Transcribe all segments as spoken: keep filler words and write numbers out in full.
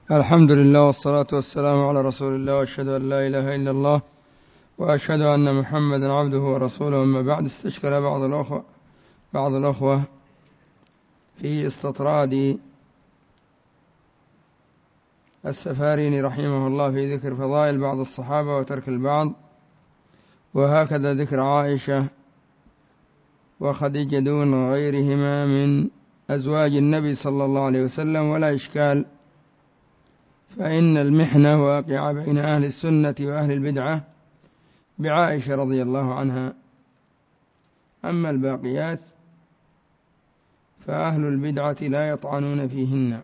الحمد لله والصلاة والسلام على رسول الله، وأشهد أن لا إله إلا الله، وأشهد أن محمدا عبده ورسوله. أما بعد، استشكل بعض الأخوة بعض الأخوة في استطراد السفاريني رحمه الله في ذكر فضائل بعض الصحابة وترك البعض، وهكذا ذكر عائشة وخديجة دون غيرهما من أزواج النبي صلى الله عليه وسلم. ولا إشكال، فإن المحنة واقعة بين أهل السنة وأهل البدعة بعائشة رضي الله عنها. أما الباقيات فأهل البدعة لا يطعنون فيهن.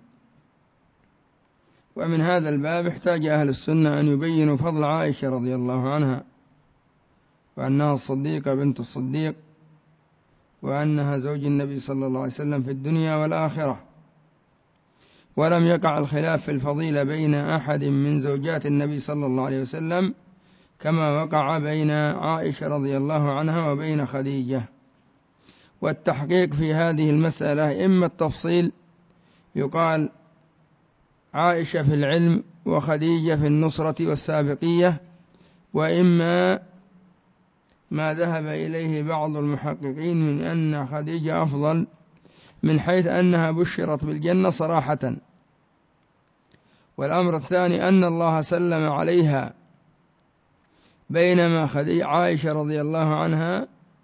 ومن هذا الباب احتاج أهل السنة أن يبينوا فضل عائشة رضي الله عنها، وأنها الصديقة بنت الصديق، وأنها زوج النبي صلى الله عليه وسلم في الدنيا والآخرة. ولم يقع الخلاف في الفضيلة بين أحد من زوجات النبي صلى الله عليه وسلم كما وقع بين عائشة رضي الله عنها وبين خديجة. والتحقيق في هذه المسألة إما التفصيل، يقال عائشة في العلم وخديجة في النصرة والسابقية، وإما ما ذهب إليه بعض المحققين من أن خديجة أفضل من حيث أنها بشرت بالجنة صراحة. والأمر الثاني أن الله سلم عليها، بينما خديجة عائشة رضي الله عنها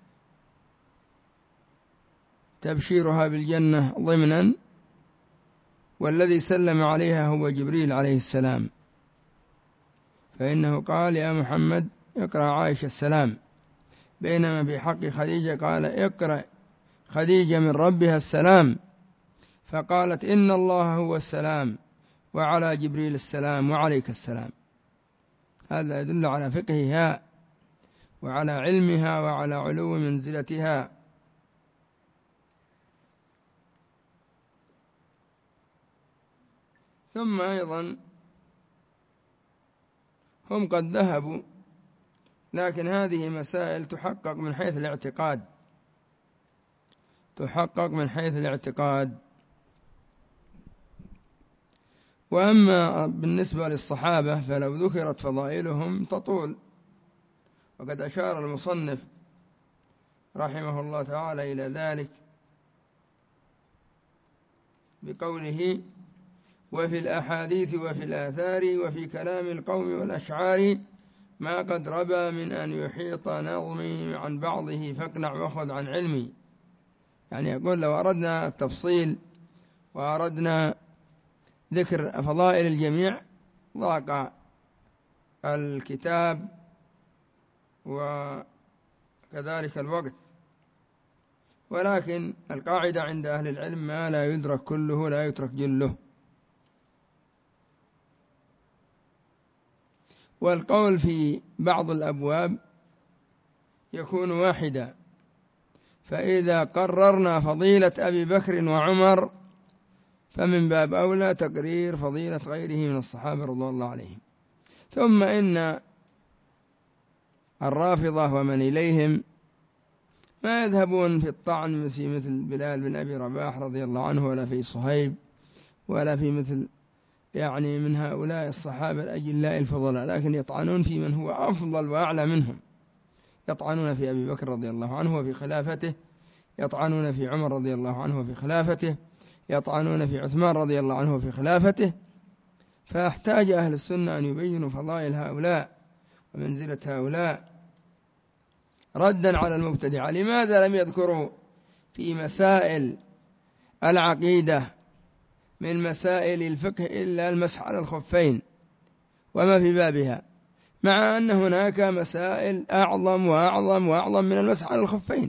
تبشيرها بالجنة ضمنا، والذي سلم عليها هو جبريل عليه السلام، فإنه قال يا محمد اقرأ عائشة السلام، بينما في حق خديجة قال اقرأ خديجة من ربها السلام، فقالت إن الله هو السلام وعلى جبريل السلام وعليك السلام. هذا يدل على فقهها وعلى علمها وعلى علو منزلتها. ثم أيضا هم قد ذهبوا، لكن هذه مسائل تحقق من حيث الاعتقاد تحقق من حيث الاعتقاد وأما بالنسبة للصحابة فلو ذكرت فضائلهم تطول. وقد أشار المصنف رحمه الله تعالى إلى ذلك بقوله وفي الأحاديث وفي الآثار وفي كلام القوم والأشعار ما قد ربى من أن يحيط نظمي عن بعضه فاقنع وخذ عن علمي. يعني يقول لو أردنا التفصيل وأردنا ذكر فضائل الجميع ضاق الكتاب وكذلك الوقت، ولكن القاعدة عند أهل العلم ما لا يدرك كله لا يترك جله. والقول في بعض الأبواب يكون واحدا، فإذا قررنا فضيلة أبي بكر وعمر فمن باب أولى تقرير فضيلة غيره من الصحابة رضي الله عليهم. ثم إن الرافضة ومن إليهم ما يذهبون في الطعن مثل مثل بلال بن أبي رباح رضي الله عنه، ولا في صهيب، ولا في مثل يعني من هؤلاء الصحابة الأجلاء الفضلاء، لكن يطعنون في من هو أفضل وأعلى منهم. يطعنون في أبي بكر رضي الله عنه وفي خلافته، يطعنون في عمر رضي الله عنه وفي خلافته، يطعنون في عثمان رضي الله عنه وفي خلافته. فاحتاج أهل السنة أن يبينوا فضائل هؤلاء ومنزلة هؤلاء ردا على المبتدعة. لماذا لم يذكروا في مسائل العقيدة من مسائل الفقه إلا المسح على الخفين وما في بابها، مع أن هناك مسائل أعظم وأعظم وأعظم من المسح على الخفين؟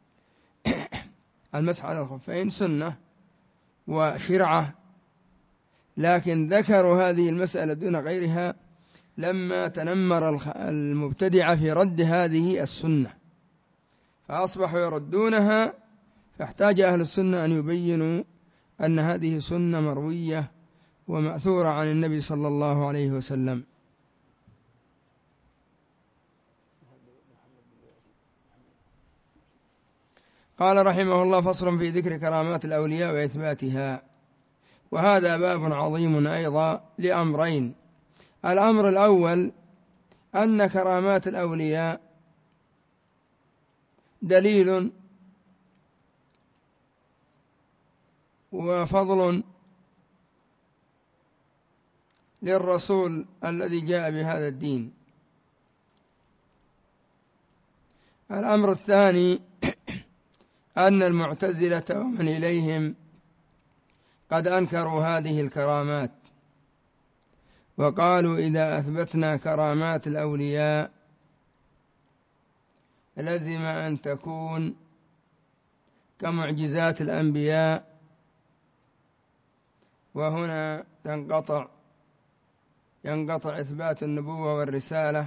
المسح على الخفين سنة وشرعة، لكن ذكروا هذه المسألة دون غيرها لما تنمر المبتدعة في رد هذه السنة فأصبحوا يردونها. فاحتاج أهل السنة أن يبينوا أن هذه سنة مروية ومأثورة عن النبي صلى الله عليه وسلم. قال رحمه الله فصل في ذكر كرامات الأولياء وإثباتها. وهذا باب عظيم أيضا لأمرين. الأمر الأول أن كرامات الأولياء دليل وفضل للرسول الذي جاء بهذا الدين. الأمر الثاني أن المعتزلة ومن إليهم قد أنكروا هذه الكرامات وقالوا إذا أثبتنا كرامات الأولياء لزم أن تكون كمعجزات الأنبياء، وهنا تنقطع ينقطع إثبات النبوة والرسالة،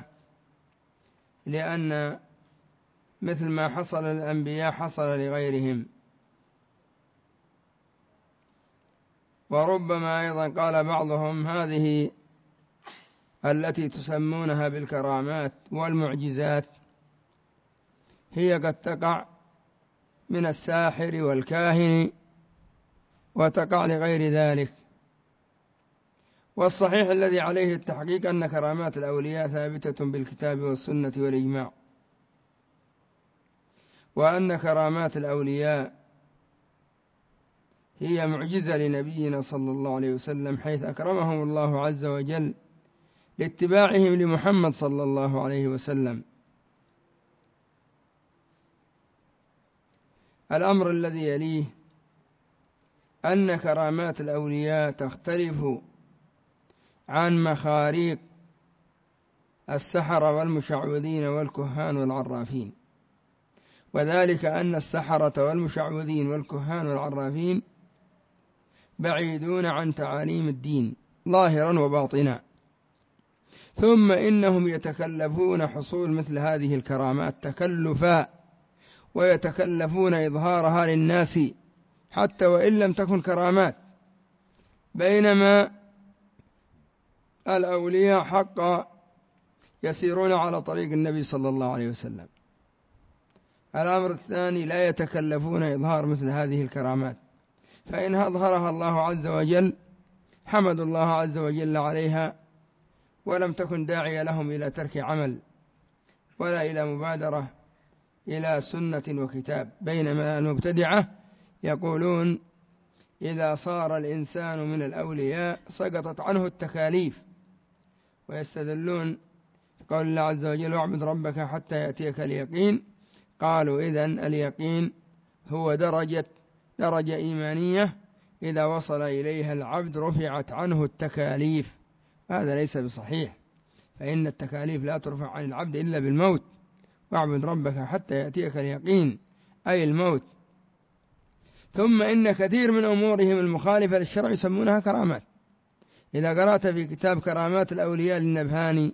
لأن مثل ما حصل للأنبياء حصل لغيرهم. وربما أيضا قال بعضهم هذه التي تسمونها بالكرامات والمعجزات هي قد تقع من الساحر والكاهن وتقع لغير ذلك. والصحيح الذي عليه التحقيق أن كرامات الأولياء ثابتة بالكتاب والسنة والإجماع، وأن كرامات الأولياء هي معجزة لنبينا صلى الله عليه وسلم، حيث أكرمهم الله عز وجل لاتباعهم لمحمد صلى الله عليه وسلم. الأمر الذي يليه أن كرامات الأولياء تختلف عن مخاريق السحرة والمشعوذين والكهان والعرافين، وذلك أن السحرة والمشعوذين والكهان والعرافين بعيدون عن تعاليم الدين ظاهرا وباطنا، ثم إنهم يتكلفون حصول مثل هذه الكرامات تكلفا، ويتكلفون إظهارها للناس حتى وإن لم تكن كرامات، بينما الأولياء حقا يسيرون على طريق النبي صلى الله عليه وسلم. الأمر الثاني لا يتكلفون إظهار مثل هذه الكرامات، فإن أظهرها الله عز وجل حمدوا الله عز وجل عليها، ولم تكن داعية لهم إلى ترك عمل ولا إلى مبادرة إلى سنة وكتاب. بينما المبتدعة يقولون إذا صار الإنسان من الأولياء سقطت عنه التكاليف، ويستدلون قول الله عز وجل واعبد ربك حتى يأتيك اليقين. قالوا إذن اليقين هو درجة درجة إيمانية إذا وصل إليها العبد رفعت عنه التكاليف. هذا ليس بصحيح، فإن التكاليف لا ترفع عن العبد إلا بالموت. واعبد ربك حتى يأتيك اليقين أي الموت. ثم إن كثير من أمورهم المخالفة للشرع يسمونها كرامات. إذا قرأت في كتاب كرامات الأولياء للنبهاني،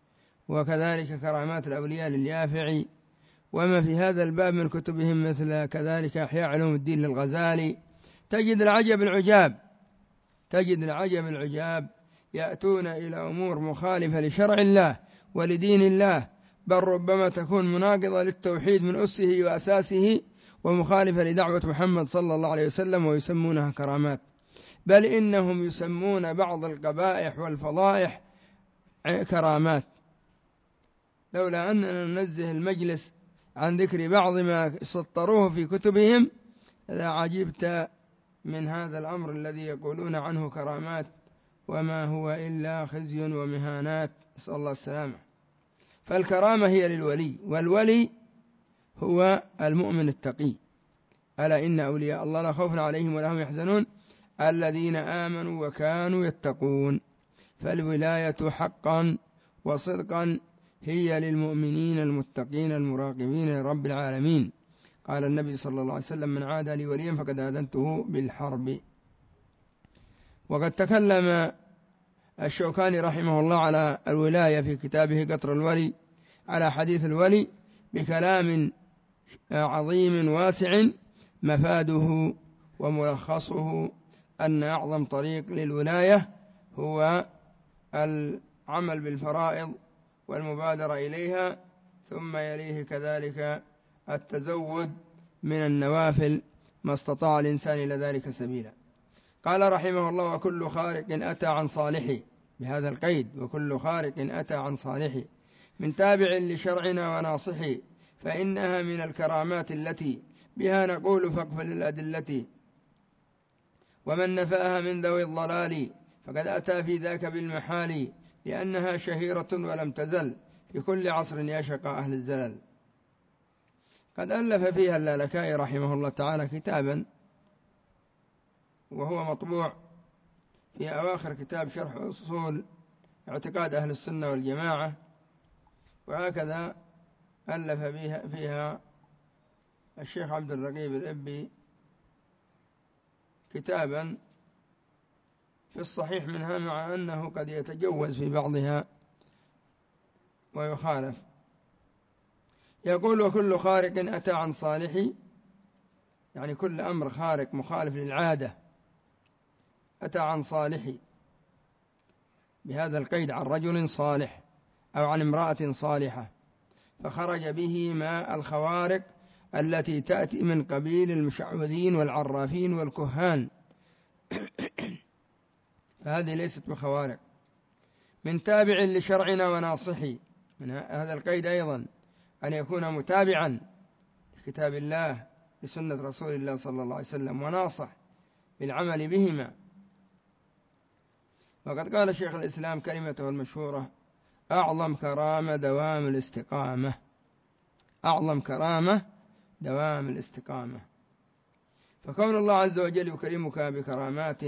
وكذلك كرامات الأولياء لليافعي، وما في هذا الباب من كتبهم مثل كذلك أحياء علوم الدين للغزالي، تجد العجب العجاب تجد العجب العجاب يأتون إلى أمور مخالفة لشرع الله ولدين الله، بل ربما تكون مناقضة للتوحيد من أسه وأساسه، ومخالفة لدعوة محمد صلى الله عليه وسلم، ويسمونها كرامات. بل إنهم يسمون بعض القبائح والفضائح كرامات. لولا أننا ننزه المجلس عن ذكر بعض ما سطروه في كتبهم لعجبت من هذا الأمر الذي يقولون عنه كرامات، وما هو إلا خزي ومهانات، نسأل الله السلامة. فالكرامة هي للولي، والولي هو المؤمن التقي. ألا إن أولياء الله لا خوف عليهم ولا هم يحزنون الذين آمنوا وكانوا يتقون. فالولاية حقا وصدقا هي للمؤمنين المتقين المراقبين لرب العالمين. قال النبي صلى الله عليه وسلم من عادى لي وليا فقد آذنته بالحرب. وقد تكلم الشوكاني رحمه الله على الولاية في كتابه قطر الولي على حديث الولي بكلام عظيم واسع، مفاده وملخصه أن أعظم طريق للولاية هو العمل بالفرائض والمبادرة إليها، ثم يليه كذلك التزود من النوافل ما استطاع الإنسان إلى ذلك سبيلا. قال رحمه الله: وكل خارق أتى عن صالح، بهذا القيد: وكل خارق أتى عن صالح من تابع لشرعنا وناصح، فإنها من الكرامات التي بها نقول فاقفل الأدلة، ومن نفاها من ذوي الضلال فقد أتى في ذاك بالمحال، لأنها شهيرة ولم تزل في كل عصر يا شقاء أهل الزلل. قد ألف فيها اللالكائي رحمه الله تعالى كتابا، وهو مطبوع في أواخر كتاب شرح أصول اعتقاد أهل السنة والجماعة، وهكذا ألف فيها الشيخ عبد الرقيب الإبي كتابا في الصحيح منها، مع أنه قد يتجوز في بعضها ويخالف. يقول: وكل خارق أتى عن صالح، يعني كل أمر خارق مخالف للعادة أتى عن صالح، بهذا القيد: عن رجل صالح أو عن امرأة صالحة، فخرج به ما الخوارق التي تأتي من قبيل المشعوذين والعرافين والكهان، فهذه ليست بخوارق. من تابع لشرعنا وناصحي، من هذا القيد أيضا أن يكون متابعا لكتاب الله لسنة رسول الله صلى الله عليه وسلم، وناصح بالعمل بهما. وقد قال شيخ الإسلام كلمته المشهورة: أعظم كرامة دوام الاستقامة. أعظم كرامة دوام الاستقامة. فكون الله عز وجل يكرمك بكرامات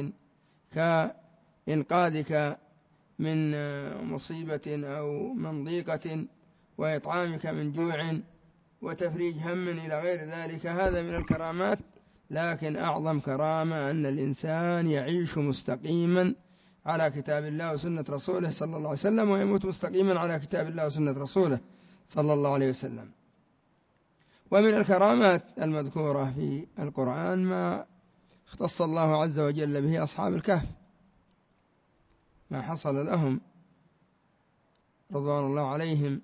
كإنقاذك من مصيبة أو من ضيقة، وإطعامك من جوع، وتفريج هم إلى غير ذلك، هذا من الكرامات. لكن أعظم كرامة أن الإنسان يعيش مستقيما على كتاب الله وسنة رسوله صلى الله عليه وسلم، ويموت مستقيما على كتاب الله وسنة رسوله صلى الله عليه وسلم. ومن الكرامات المذكورة في القرآن ما اختص الله عز وجل به أصحاب الكهف، ما حصل لهم رضوان الله عليهم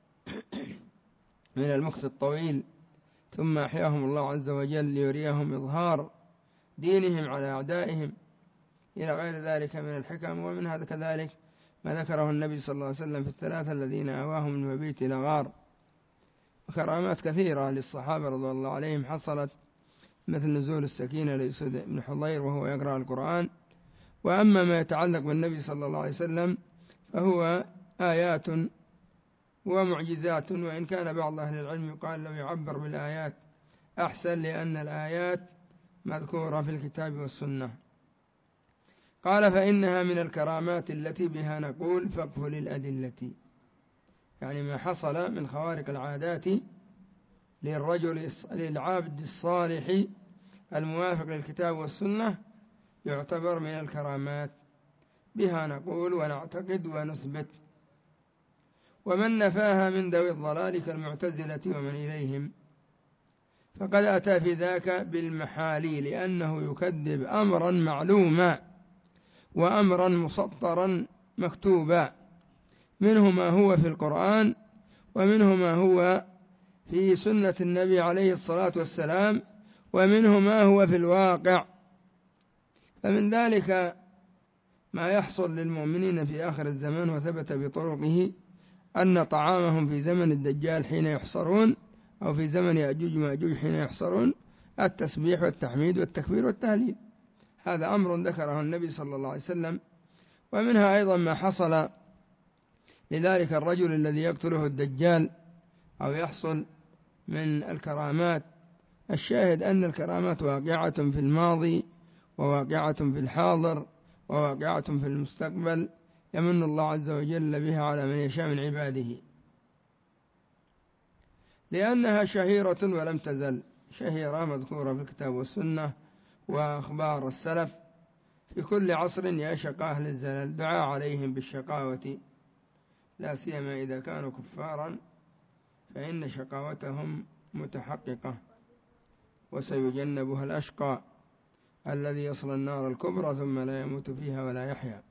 من المكث الطويل، ثم أحياهم الله عز وجل ليريهم إظهار دينهم على أعدائهم، إلى غير ذلك من الحكم. ومن هذا كذلك ما ذكره النبي صلى الله عليه وسلم في الثلاثة الذين آواهم من المبيت إلى غار. وكرامات كثيرة للصحابة رضوان الله عليهم حصلت، مثل نزول السكينة لأسود بن حضير وهو يقرأ القرآن. وأما ما يتعلق بالنبي صلى الله عليه وسلم فهو آيات ومعجزات، وإن كان بعض أهل العلم يقال لو يعبر بالآيات أحسن، لأن الآيات مذكورة في الكتاب والسنة. قال: فإنها من الكرامات التي بها نقول فاقفل الأدلة، يعني ما حصل من خوارق العادات للرجل للعابد الصالح الموافق للكتاب والسنة يعتبر من الكرامات، بها نقول ونعتقد ونثبت. ومن نفاها من ذوي الضلال كالمعتزلة ومن إليهم فقد أتى في ذاك بالمحالي، لأنه يكذب أمرا معلوما وأمرا مسطرا مكتوبا، منه ما هو في القرآن، ومنه ما هو في سنة النبي عليه الصلاة والسلام، ومنه ما هو في الواقع. فمن ذلك ما يحصل للمؤمنين في آخر الزمان وثبت بطرقه أن طعامهم في زمن الدجال حين يحصرون، أو في زمن يأجوج مأجوج حين يحصرون، التسبيح والتحميد والتكبير والتهليل. هذا أمر ذكره النبي صلى الله عليه وسلم. ومنها أيضا ما حصل لذلك الرجل الذي يقتله الدجال أو يحصل من الكرامات. الشاهد أن الكرامات واقعة في الماضي، وواقعة في الحاضر، وواقعة في المستقبل، يمن الله عز وجل بها على من يشاء من عباده، لأنها شهيرة ولم تزل. شهيرة مذكورة في الكتاب والسنة وأخبار السلف في كل عصر يا شقاء أهل الزلل، دعا عليهم بالشقاوة، لا سيما إذا كانوا كفارا، فإن شقاوتهم متحققة، وسيجنبها الأشقى الذي يصل النار الكبرى ثم لا يموت فيها ولا يحيا.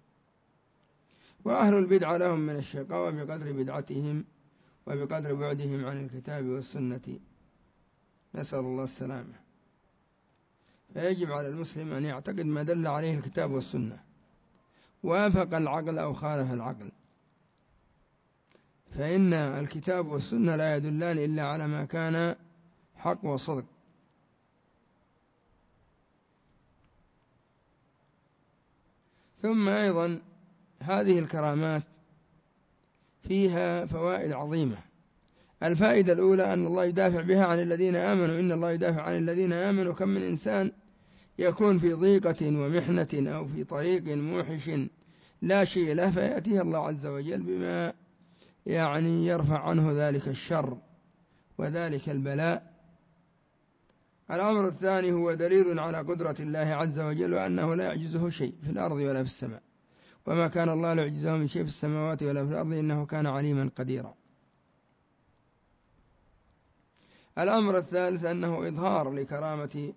وأهل البدعة لهم من الشقاوة بقدر بدعتهم وبقدر بعدهم عن الكتاب والسنة، نسأل الله السلامة. فيجب على المسلم أن يعتقد ما دل عليه الكتاب والسنة، وافق العقل أو خالف العقل، فإن الكتاب والسنة لا يدلان إلا على ما كان حق وصدق. ثم أيضا هذه الكرامات فيها فوائد عظيمة. الفائدة الأولى أن الله يدافع بها عن الذين آمنوا، إن الله يدافع عن الذين آمنوا. كم من إنسان يكون في ضيقة ومحنة أو في طريق موحش لا شيء له، فيأتيه الله عز وجل بما يعني يرفع عنه ذلك الشر وذلك البلاء. الأمر الثاني هو دليل على قدرة الله عز وجل، وأنه لا يعجزه شيء في الأرض ولا في السماء، وما كان الله ليعجزه من شيء في السماوات ولا في الأرض، إنه كان عليما قديرا. الأمر الثالث أنه إظهار لكرامة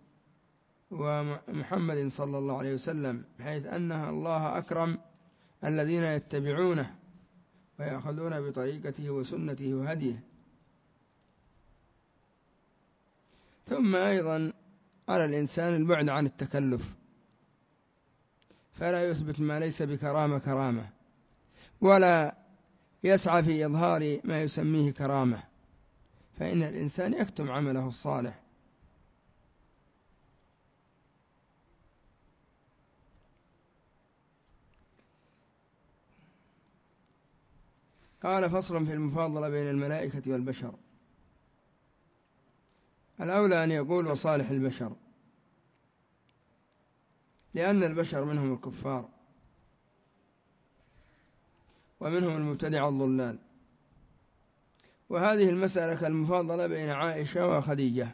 ومحمد صلى الله عليه وسلم، حيث أن الله أكرم الذين يتبعونه ويأخذون بطريقته وسنته وهديه. ثم أيضا على الإنسان البعد عن التكلف، فلا يثبت ما ليس بكرامة كرامة، ولا يسعى في إظهار ما يسميه كرامة، فإن الإنسان يكتم عمله الصالح. قال: فصل في المفاضلة بين الملائكة والبشر. الأولى أن يقول وصالح البشر، لأن البشر منهم الكفار ومنهم المبتدع الضلال. وهذه المسألة كالمفاضلة بين عائشة وخديجة،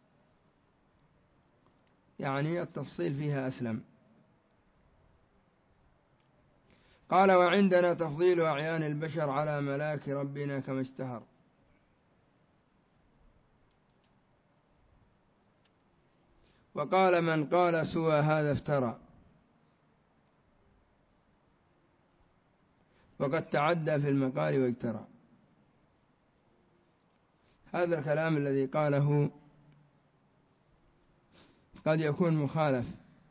يعني التفصيل فيها أسلم. قال: وعندنا تفضيل أعيان البشر على ملاك ربنا كما اشتهر. وقال: من قال سوى هذا افترى، وقد تعدى في المقال واجترى. هذا الكلام الذي قاله قد يكون مخالف،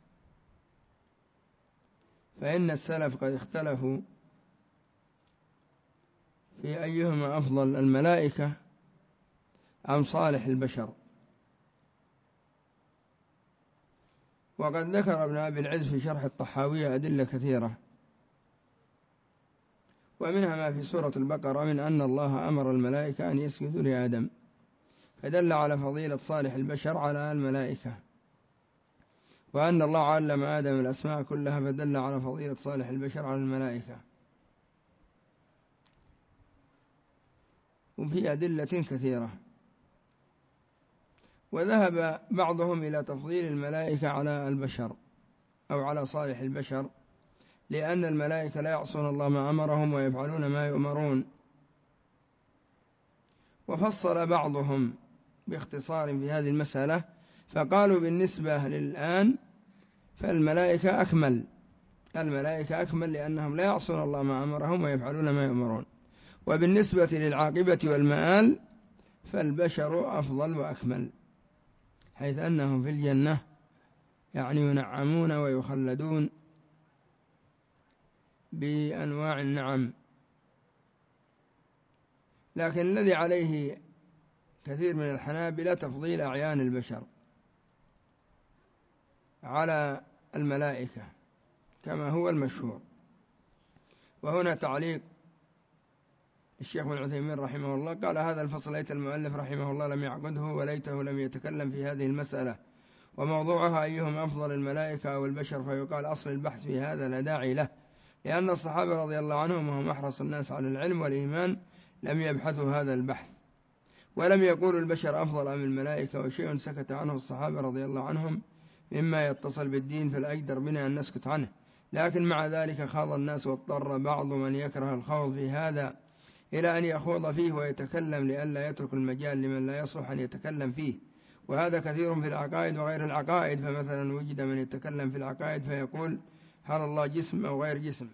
فإن السلف قد اختلفوا في أيهما أفضل، الملائكة أم صالح البشر. وقد ذكر ابن أبي العز في شرح الطحاوية أدلة كثيرة، ومنها ما في سورة البقرة من أن الله أمر الملائكة أن يسجدوا لآدم، فدل على فضيلة صالح البشر على الملائكة، وأن الله علم آدم الأسماء كلها، فدل على فضيلة صالح البشر على الملائكة. وفي أدلة كثيرة. وذهب بعضهم إلى تفضيل الملائكة على البشر أو على صالح البشر، لأن الملائكة لا يعصون الله ما أمرهم ويفعلون ما يؤمرون. وفصل بعضهم باختصار في هذه المسألة، فقالوا بالنسبة للآن فالملائكة أكمل، الملائكة أكمل لأنهم لا يعصون الله ما أمرهم ويفعلون ما يؤمرون. وبالنسبة للعاقبة والمآل فالبشر أفضل وأكمل، حيث أنهم في الجنة يعني ينعمون ويخلدون بأنواع النعم. لكن الذي عليه كثير من الحنابلة تفضيل أعيان البشر على الملائكة كما هو المشهور. وهنا تعليق الشيخ بن عثيمين رحمه الله، قال: هذا الفصل ليت المؤلف رحمه الله لم يعقده، وليته لم يتكلم في هذه المسألة، وموضوعها أيهم أفضل الملائكة أو البشر، فيقال أصل البحث في هذا لا داعي له، لأن الصحابة رضي الله عنهم وهم أحرص الناس على العلم والإيمان لم يبحثوا هذا البحث، ولم يقولوا البشر أفضل أم الملائكة، وشيء سكت عنه الصحابة رضي الله عنهم مما يتصل بالدين فالأجدر بنا أن نسكت عنه. لكن مع ذلك خاض الناس، واضطر بعض من يكره الخوض في هذا إلى أن يخوض فيه ويتكلم، لئلا يترك المجال لمن لا يصلح أن يتكلم فيه. وهذا كثير في العقائد وغير العقائد. فمثلا وجد من يتكلم في العقائد فيقول: هل الله جسم أو غير جسم؟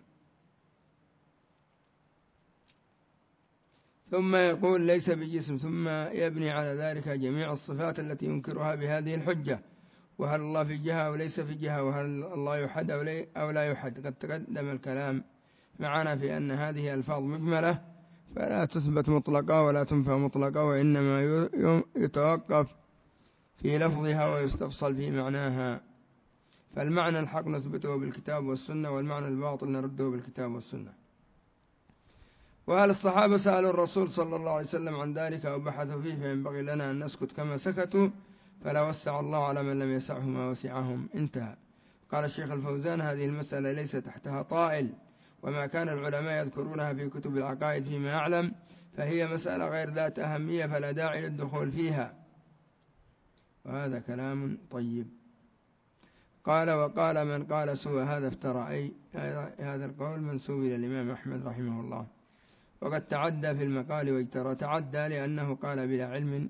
ثم يقول: ليس بجسم، ثم يبني على ذلك جميع الصفات التي ينكرها بهذه الحجة، وهل الله في جهة أو ليس في جهة، وهل الله يحد أو لا يحد. قد تقدم الكلام معنا في أن هذه ألفاظ مجملة فلا تثبت مطلقة ولا تنفى مطلقة، وإنما يتوقف في لفظها ويستفصل في معناها. فالمعنى الحق نثبته بالكتاب والسنة، والمعنى الباطل نرده بالكتاب والسنة. وهل الصحابة سألوا الرسول صلى الله عليه وسلم عن ذلك أو بحثوا فيه، فينبغي لنا أن نسكت كما سكتوا، فلا وسع الله على من لم يسعه ما وسعهم. انتهى. قال الشيخ الفوزان: هذه المسألة ليس تحتها طائل، وما كان العلماء يذكرونها في كتب العقائد فيما أعلم فهي مسألة غير ذات أهمية، فلا داعي للدخول فيها. وهذا كلام طيب. قال: وقال من قال سوى هذا افترى، أي هذا القول منسوب إلى الإمام أحمد رحمه الله، وقد تعدى في المقال واجترى. تعدى لأنه قال بلا علم،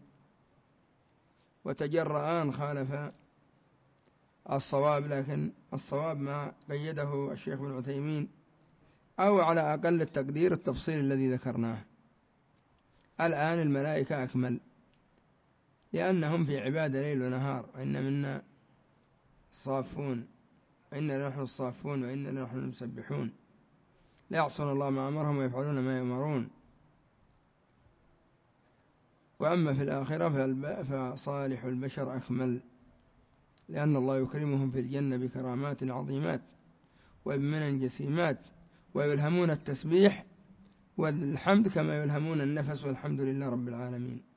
وتجرآن خالف الصواب، لكن الصواب ما قيده الشيخ بن عثيمين، أو على أقل التقدير التفصيل الذي ذكرناه. الآن الملائكة أكمل، لأنهم في عبادة ليل ونهار، وإن منا الصافون وإننا نحن الصافون وإننا نحن المسبحون، لا يعصون الله ما أمرهم ويفعلون ما يؤمرون. وأما في الآخرة فصالح البشر أكمل، لأن الله يكرمهم في الجنة بكرامات عظيمات وبمنن جسيمات، ويلهمون التسبيح والحمد كما يلهمون النفس، والحمد لله رب العالمين.